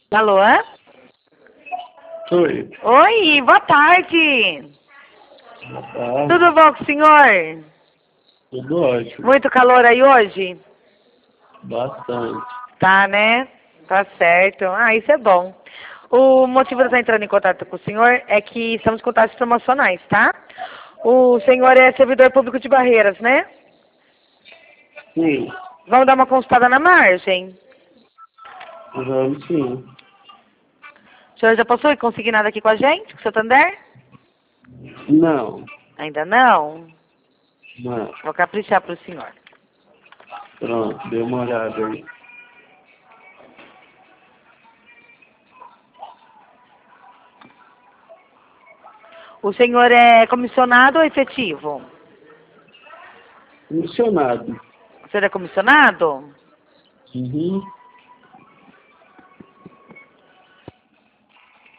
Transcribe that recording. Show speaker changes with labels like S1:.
S1: Alô?
S2: Oi.
S1: Oi, boa tarde.
S2: Boa tarde.
S1: Tudo bom com o senhor?
S2: Tudo ótimo.
S1: Muito calor aí hoje?
S2: Bastante.
S1: Tá, né? Tá certo. Ah, isso é bom. O motivo de eu estar entrando em contato com o senhor é que estamos com taxas promocionais, tá? O senhor é servidor público de Barreiras, né?
S2: Sim.
S1: Vamos dar uma consultada na margem?
S2: Vamos sim.
S1: O senhor já passou e consignado aqui com a gente, com o Santander?
S2: Não.
S1: Ainda não?
S2: Não.
S1: Vou caprichar para o senhor.
S2: Pronto, dê uma olhada aí.
S1: O senhor é comissionado ou efetivo?
S2: Funcionado.
S1: O senhor é comissionado?
S2: Uhum.